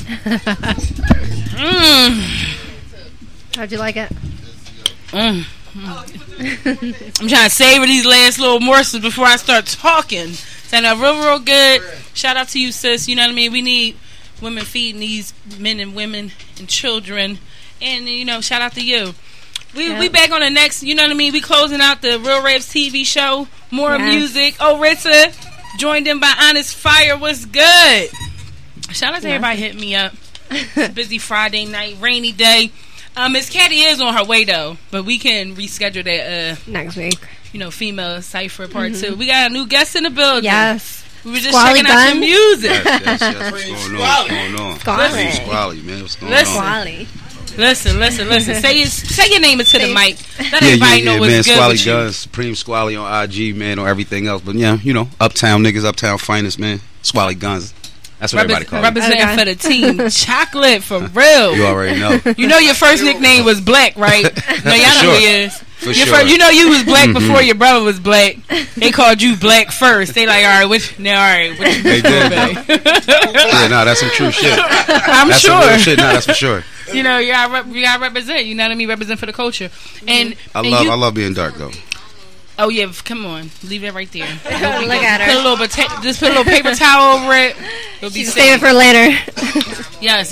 How'd you like it? I'm trying to savor these last little morsels before I start talking. Sound real good. Shout out to you, sis. You know what I mean? We need women feeding these men and women and children. And, you know, shout out to you. We back on the next, you know what I mean? We closing out the Real Raps TV show. More music. Oh, Ritza. Joined in by Honest Fire. What's good? Shout out to everybody hitting me up. It's a busy Friday night, rainy day. Miss Caddy is on her way though, but we can reschedule that next week. You know, female cipher part 2. We got a new guest in the building. Yes. We were just checking out some music. Yes. What's going on? Squally, man. What's going on? Listen. Say your name into the mic. Let everybody know what's man, good Squally with you. Guns, Supreme Squally on IG, man, or everything else. But yeah, you know, uptown niggas, uptown finest, man. Squally Guns. That's what everybody calls it. Representing for the team. Chocolate, for real. You already know. You know your first nickname was Black, right? No, y'all know who he is. For sure. You know you was black before your brother was black. They called you Black first. They like, all right, which you they did. Yeah, no, that's some true shit. That's sure. Some real shit. No, that's for sure. You know, you gotta represent. You know what I mean? Represent for the culture. And I love being dark though. Oh yeah, come on, leave that right there. Look at her. Just put a little paper towel over it. It'll be save it for later. Yes.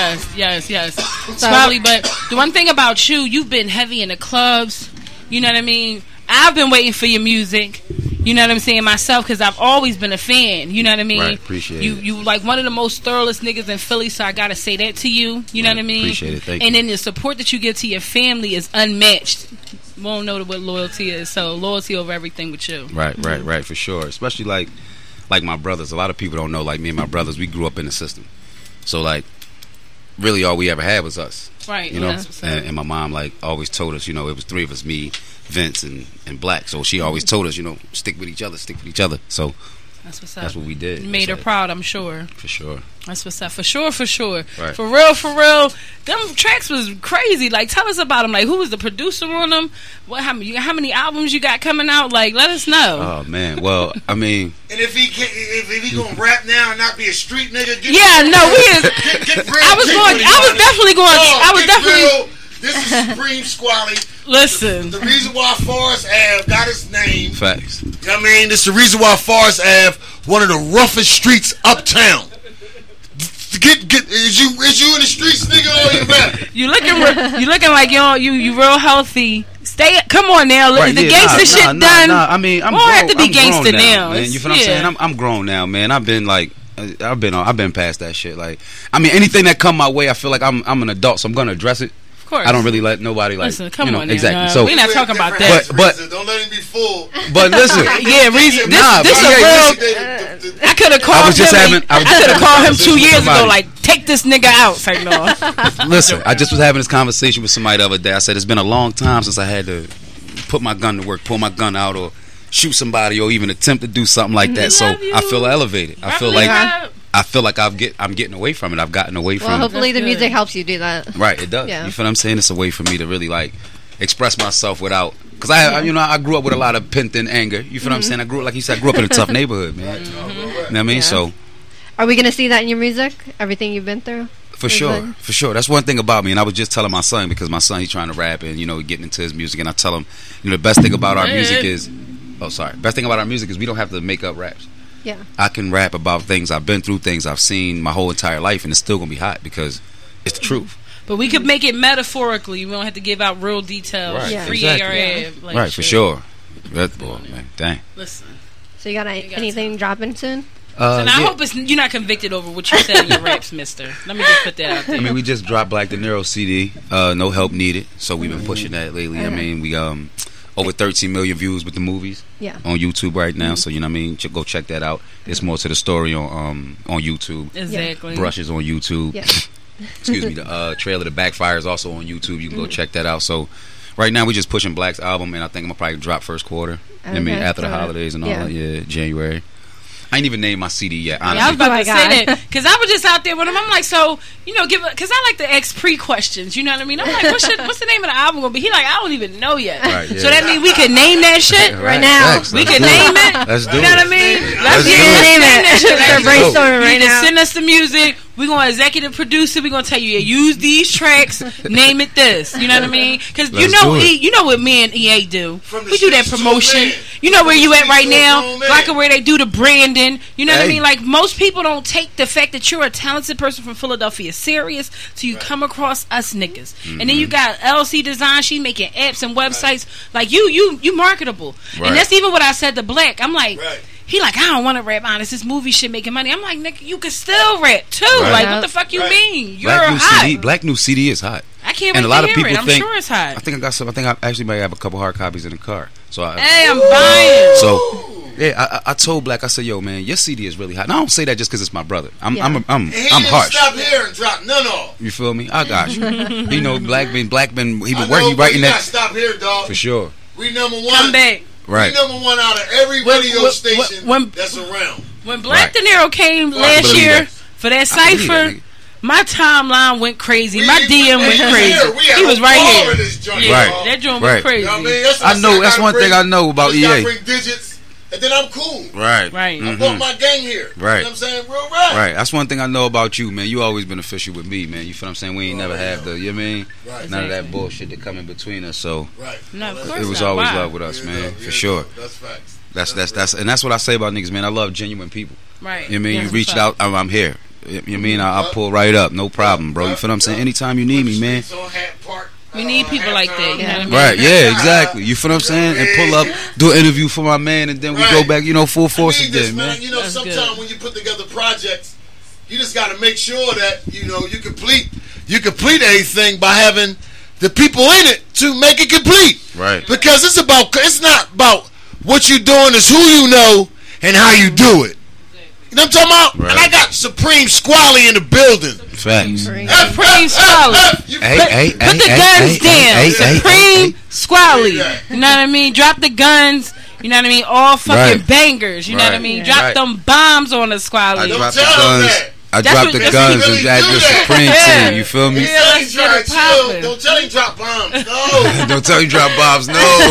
Smiley, but the one thing about you, you've been heavy in the clubs. You know what I mean? I've been waiting for your music. You know what I'm saying myself, because I've always been a fan. You know what I mean? Right, appreciate it. You like one of the most thoroughest niggas in Philly, so I gotta say that to you. You know what I mean? Appreciate it. Thank you. And then the support that you give to your family is unmatched. Won't know what loyalty is, so loyalty over everything with you. Right, for sure. Especially like my brothers. A lot of people don't know, like me and my brothers, we grew up in the system. So like, really all we ever had was us. Right. You know, and my mom like always told us, you know, it was 3 of us, me, Vince, and Black. So she always told us, you know, stick with each other. So that's what's up. That's what we did. You made her proud, I'm sure. For sure. That's what's up. For sure. Right. For real. Them tracks was crazy. Like, tell us about them. Like, who was the producer on them? How many albums you got coming out? Like, let us know. Oh man. Well, I mean. And if he gonna rap now and not be a street nigga, get real. I was definitely. This is Supreme Squally. Listen. The reason why Forest Ave got its name. Facts. You know what I mean? This is the reason why Forest Ave, one of the roughest streets uptown. Is you in the streets, nigga, or you back? You looking like you real healthy. Come on now. Right, the gangster shit done. I mean, I'm grown. Have to be gangster now. Man. You feel what I'm saying? I'm grown now, man. I've been past that shit. Like, I mean, anything that come my way, I feel like I'm an adult, so I'm gonna address it. Of course. I don't really let nobody like. Listen, come on, exactly. So we're not talking about that. But don't let him be full. But listen, reason. This a real. I could have called him. I could have called him 2 years ago. Like, take this nigga out. Like, no. Listen, I just was having this conversation with somebody the other day. I said it's been a long time since I had to put my gun to work, pull my gun out, or shoot somebody, or even attempt to do something like that. So I feel elevated. I feel like I'm getting away from it. I've gotten away from it. Well, hopefully the music helps you do that. Right, it does. Yeah. You feel what I'm saying? It's a way for me to really like express myself without, because I grew up with a lot of pent-in anger. You feel what I'm saying? I grew up in a tough neighborhood, man. You know what I mean? So, are we gonna see that in your music? Everything you've been through? For sure. That's one thing about me, and I was just telling my son, because my son, he's trying to rap and getting into his music, and I tell him, the best thing about our music is, best thing about our music is we don't have to make up raps. Yeah. I can rap about things I've been through, things I've seen my whole entire life, and it's still gonna be hot because it's the truth. But we could make it metaphorically. We don't have to give out real details. Right. Free exactly. Like right, for sure. Red Bull, man. Dang. Listen. So you got anything dropping soon? And I hope you're not convicted over what you said in your raps, mister. Let me just put that out there. I mean, we just dropped Black De Niro CD, No Help Needed. So we've been pushing that lately. I mean, over 13 million views with the movies. Yeah. On YouTube right now, so you know what I mean. Go check that out. It's more to the story on YouTube. Exactly. Brushes on YouTube. Yeah. Excuse me. The trailer, The Backfire, is also on YouTube. You can go check that out. So right now we're just pushing Black's album, and I think I'm gonna probably drop first quarter. I mean, after the holidays and all that. Yeah, January. I ain't even named my CD yet, honestly. Yeah, I was about to say that because I was just out there with him. I'm like, so because I like to ask pre-questions. You know what I mean? I'm like, what's the name of the album gonna be? He like, I don't even know yet. Right, yeah. So that means we can name that shit right now. We can name it. Let's do it. You know what I mean? Let's name it. They're brainstorming right now. now. Send us the music. We're going to executive produce it. We're going to tell you, use these tracks, name it this. You know what I mean? Because you know what me and EA do. We do that promotion. You know where you at right now? Like where they do the branding. You know what I mean? Like most people don't take the fact that you're a talented person from Philadelphia serious till you come across us niggas. Mm-hmm. And then you got LC Design. She making apps and websites. Like you marketable. Right. And that's even what I said to Black. I'm like... Right. He like, I don't want to rap, honest. This movie shit making money. I'm like, nigga, you can still rap too. Right. Like, what the fuck you mean? You're hot. Black new CD is hot. I can't wait and a lot to of hear people it. I'm think, sure it's hot. I think I got some. I think I actually might have a couple hard copies in the car. So I'm buying. So yeah, I told Black, I said, yo, man, your CD is really hot. And I don't say that just because it's my brother. I'm harsh. Stop here and drop none off. You feel me? I got you. You know, Black been writing that. Stop here, dog. For sure. We number one. Come back. Right. We number one out of every radio station that's around. When Black De Niro came last year for that cypher, my timeline went crazy. My DM went crazy. He was right here. Right. That joint went crazy. You know what I mean? I know. That's one thing I know about EA. Bring digits. And then I'm cool. Right. I bought my gang here. Right. You know what I'm saying? Real rap. Right. That's one thing I know about you, man. You always been official with me, man. You feel what I'm saying? We ain't never have the, you know what I mean? Right. None of that bullshit that come in between us. So no, of course it was always love with us, man. For sure. That's facts. That's what I say about niggas, man. I love genuine people. Right. You know what I mean? You reached out, I'm here. You know what I mean? I'll pull right up. No problem, bro. You feel what I'm saying? Anytime you need me, man. We need people like that. You know what I mean? Right, yeah, exactly. You feel what I'm saying? And pull up, do an interview for my man, and then we go back, full force again, man. You know, sometimes when you put together projects, you just got to make sure that, you complete anything by having the people in it to make it complete. Right. Because it's not about what you're doing, it's who you know and how you do it. You know what I'm talking about? Right. And I got Supreme Squally in the building. Facts. Supreme Squally. Put the guns down. Supreme Squally. You know what I mean? Drop the guns. You know what I mean? All fucking bangers. You know what I mean? Drop them bombs on the Squally. I dropped the guns. I dropped the guns and add the Supreme team. You feel me? Don't tell him drop bombs. No. Don't tell him drop bombs. No.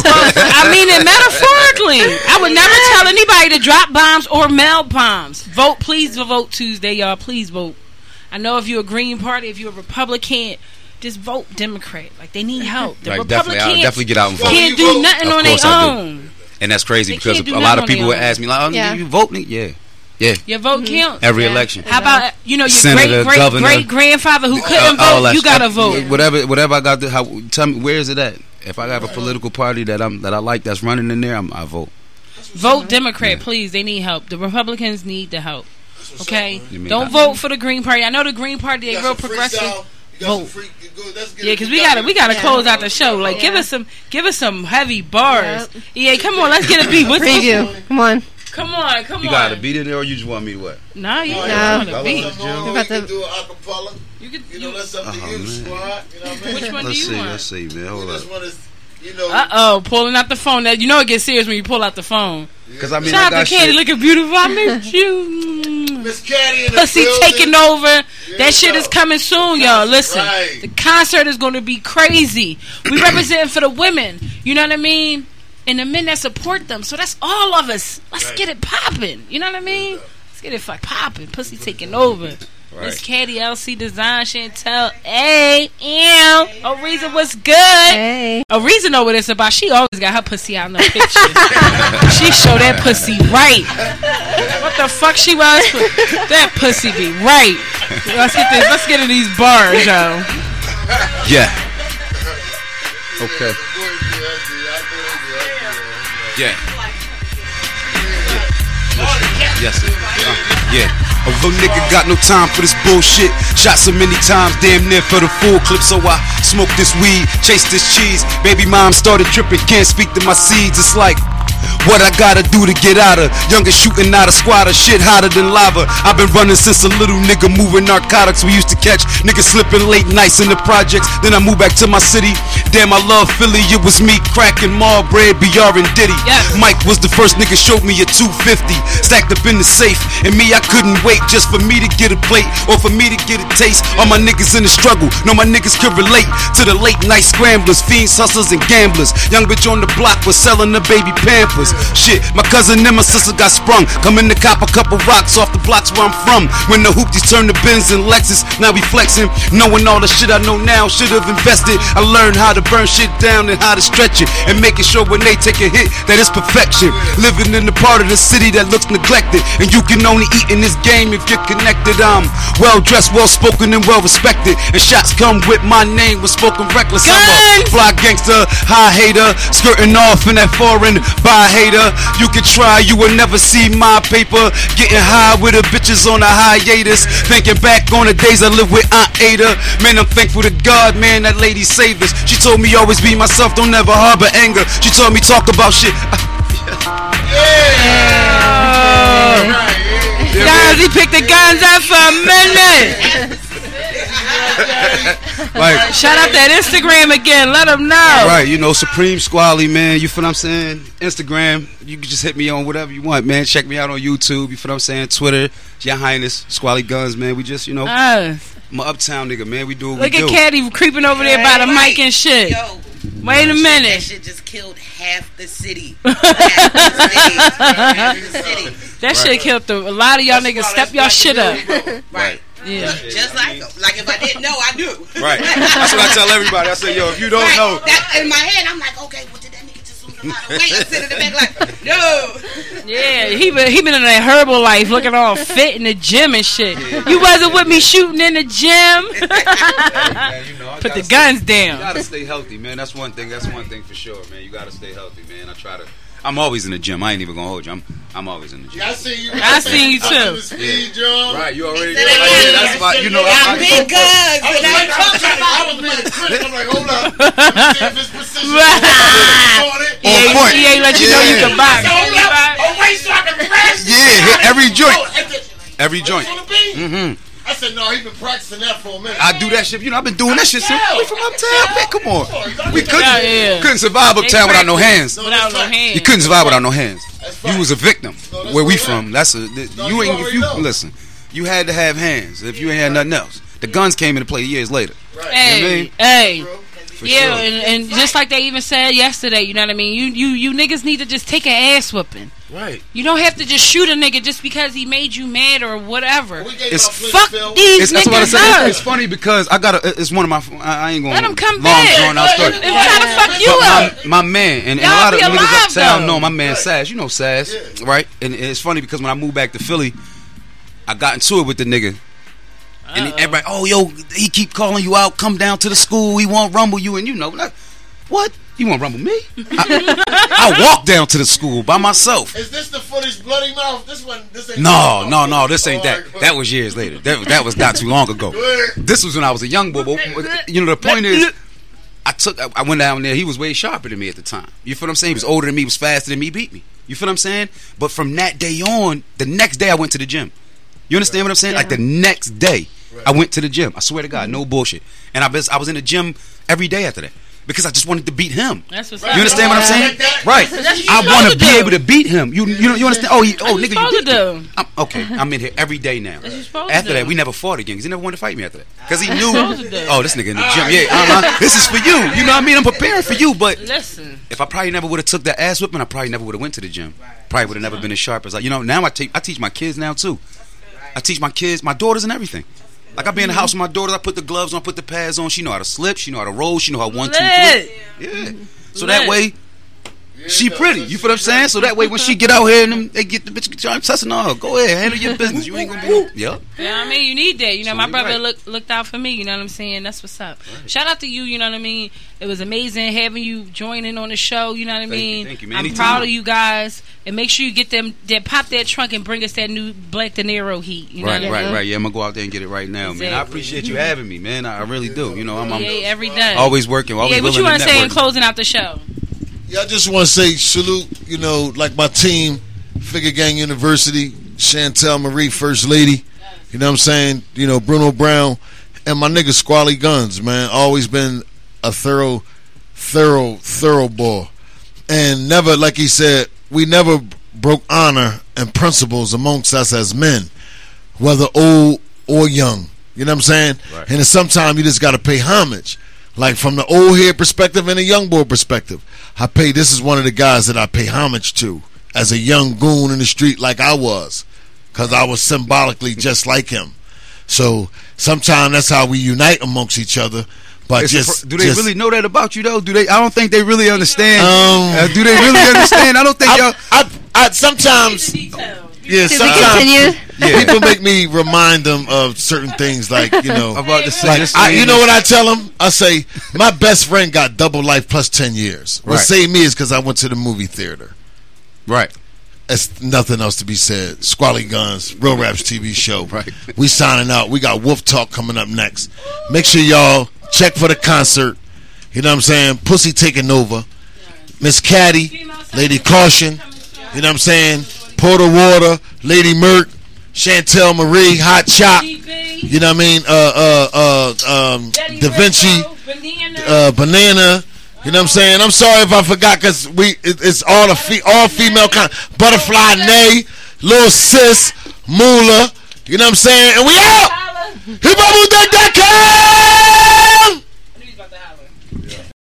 I mean it metaphorically. I would never tell anybody to drop bombs or mail bombs. Vote, please vote Tuesday, y'all. Please vote. I know if you're a Green Party, if you're a Republican, just vote Democrat. Like they need help. The Republicans I'll definitely get out and vote. Can't do nothing on their own. And that's crazy because a lot of people would ask me, like, you vote? Yeah. Yeah. Your vote counts. Every election. How about your Senator, great grandfather who couldn't vote? You gotta vote. Whatever I got to tell me, where is it at? If I have a political party that I like that's running in there, I vote. Vote Democrat, please. They need help. The Republicans need the help. Okay? Don't vote for the Green Party. I know the Green Party, they're real progressive. Vote. Yeah, because we gotta close out the show. Like give us some heavy bars. Yeah, come on, let's get a beat. What's Come on. Come on. You got a beat in there, or you just want me to what? Nah, you want a beat. You can do an acapella. That's up to you, squad. You know what I mean? Which one do you want? Let's see, man. Hold up. Pulling out the phone. You know it gets serious when you pull out the phone. Because I mean, shout out to Candy, looking beautiful. I miss you. Miss Caddy in the Pussy building. taking over. That shit is coming soon, y'all. Listen, the concert is going to be crazy. We representing for the women. You know what I mean? And the men that support them. So that's all of us. Let's get it popping. You know what I mean? Let's get it popping. Pussy taking over. Miss Caddy, LC Design, Chantel, A.M. Reason what's good? Hey. Reason know what it's about. She always got her pussy out in the picture. She show that pussy right. What the fuck she was? That pussy be right. Let's get in these bars, yo. Yeah. Okay. Yeah. Yes. Yeah. A real nigga got no time for this bullshit. Shot so many times, damn near for the full clip. So I smoke this weed, chase this cheese. Baby mom started tripping, can't speak to my seeds. It's like what I gotta do to get out of. Youngest shooting out a squatter, shit hotter than lava. I've been running since a little nigga moving narcotics. We used to catch niggas slipping late nights in the projects. Then I moved back to my city. Damn, I love Philly. It was me, Crack and Marbury, BR and Diddy. Mike was the first nigga showed me a 250 stacked up in the safe. And me, I couldn't wait just for me to get a plate or for me to get a taste. All my niggas in the struggle, know my niggas could relate to the late night scramblers, fiends, hustlers, and gamblers. Young bitch on the block was selling the baby Pampers. Shit, my cousin and my sister got sprung. Coming to cop a couple rocks off the blocks where I'm from. When the hoopties turned to Benz and Lexus, now we flexing. Knowing all the shit I know now, should've invested. I learned how to burn shit down and how to stretch it. And making sure when they take a hit that it's perfection. Living in the part of the city that looks neglected. And you can only eat in this game if you're connected. I'm well dressed, well spoken, and well respected. And shots come with my name was spoken reckless. I'm a fly gangster, high hater, skirting off in that foreign by hater. You can try, you will never see my paper. Getting high with the bitches on a hiatus. Thinking back on the days I lived with Aunt Ada. Man, I'm thankful to God, man, that lady saved us. She told me always be myself, don't never harbor anger. She told me talk about shit. Guys, he picked the guns up for a minute. Like, shout out that Instagram again. Let them know. Right, you know, Supreme Squally, man. You feel what I'm saying? Instagram, you can just hit me on whatever you want, man. Check me out on YouTube. You feel what I'm saying? Twitter, Your Highness, Squally Guns, man. We just, you know, I'm an uptown nigga, man. We do what we do. Look at Caddy creeping over there by the mic and shit. Yo, wait a minute. That shit just killed half the city. Half the city. That shit killed a lot of y'all niggas. Step y'all shit up. Right. Yeah. Just like them. Like if I didn't know, I knew. Right. That's what I tell everybody. I say, yo, if you don't know. That, in my head, I'm like, okay, well, did that nigga just lose a lot of weight? I sit in the back like, no. Yeah, he been in that herbal life, looking all fit in the gym and shit. You wasn't with me shooting in the gym. Man, you know, put the guns down. You gotta stay healthy, man. That's one thing. That's one thing for sure, man. You gotta stay healthy, man. I'm always in the gym. I ain't even gonna hold you. I'm always in the gym. Yeah, I seen you too. Speed, right, you already know. That's why, you know. I'm big guns. I was being a critic. I'm like, hold up. Let me see if it's precision. He ain't let you know you can box. Oh, wait, so I can crash? Yeah, hit every joint. Every joint. Mm-hmm. I said, no, he been practicing that for a minute. I do that shit. You know, I've been doing that shit since we from uptown, man. Come on. We couldn't survive uptown without no hands. Without no hands. You couldn't survive without no hands. You was a victim. Where we from? Listen. You had to have hands. If you ain't had nothing else, the guns came into play years later. Hey, yeah, and just like they even said yesterday, you know what I mean? You niggas need to just take an ass whooping. Right. You don't have to just shoot a nigga just because he made you mad or whatever. It's fuck these niggas what I said. up. It's funny because it's one of my. I ain't gonna let him come long back. drawn out story. It's trying to fuck you up. My man and a lot of niggas uptown know my man Sass. You know Sass, right? And it's funny because when I moved back to Philly, I got into it with the nigga. And everybody, oh, yo, he keep calling you out. Come down to the school. He won't rumble you. And you know, what? You won't rumble me? I walked down to the school by myself. Is this the footage, Bloody Mouth? This ain't. No, this ain't that. That was years later. That was not too long ago. This was when I was a young boy. You know, the point is, I went down there. He was way sharper than me at the time. You feel what I'm saying? He was older than me. He was faster than me. He beat me. You feel what I'm saying? But from that day on, the next day I went to the gym. You understand what I'm saying? Yeah. Like the next day, I went to the gym. I swear to God, no bullshit. And I was in the gym every day after that because I just wanted to beat him. That's what's you understand what I'm saying? Right. I want to be able to beat him. You understand? Oh, nigga, you beat me. Okay, I'm in here every day now. After that, we never fought again because he never wanted to fight me after that because he knew. Oh, this nigga in the gym. Yeah, this is for you. You know what I mean? I'm preparing for you. But listen, if I probably never would have took that ass whipping, I probably never would have went to the gym. Probably would have never been as sharp as now I teach my kids now too. I teach my kids, my daughters and everything. Like I be in the house with my daughters, I put the gloves on, put the pads on. She know how to slip, she know how to roll, she know how 1, 2, 3. Yeah. So that way, She pretty. You feel what I'm saying? So that way when she get out here and they get the bitch testing on her, go ahead, handle your business. You ain't gonna be. Yep. You know what I mean? You need that. You know, my brother looked out for me. You know what I'm saying? That's what's up. Right. Shout out to you. You know what I mean? It was amazing having you joining on the show. You know what I mean? Thank you, man. I'm proud of you guys. And make sure you get them. Pop that trunk and bring us that new Black De Niro heat. You know right. Yeah, I'm gonna go out there and get it right now, man. I appreciate you having me, man. I really do. You know, I'm every day. Always working. Always what you want to say in closing out the show? Yeah, I just want to say salute, you know, like my team, Figure Gang University, Chantel Marie, First Lady, you know what I'm saying? You know, Bruno Brown, and my nigga Squally Guns, man. Always been a thorough ball. And never, like he said, we never broke honor and principles amongst us as men, whether old or young. You know what I'm saying? Right. And sometimes you just got to pay homage. Like from the old head perspective and the young boy perspective. This is one of the guys that I pay homage to as a young goon in the street like I was. Because I was symbolically just like him. So sometimes that's how we unite amongst each other. But do they really know that about you though? Do they? I don't think they really understand. Do they really understand? I don't think y'all. I sometimes. Yeah, sometimes people make me remind them of certain things, like, you know, about the you know what I tell them? I say my best friend got double life plus 10 years. What saved me is because I went to the movie theater. Right. That's nothing else to be said. Squally Guns, Real Raps TV show. Right. We signing out. We got Wolf Talk coming up next. Make sure y'all check for the concert. You know what I'm saying? Pussy taking over. Miss Caddy, Lady Caution. You know what I'm saying? Porter Water, Lady Merc, Chantel Marie, Hot Chop. You know what I mean? Da Vinci, Banana. You know what I'm saying? I'm sorry if I forgot because it's all female kind. Butterfly, Nay, Lil Sis, Moolah. You know what I'm saying? And we out.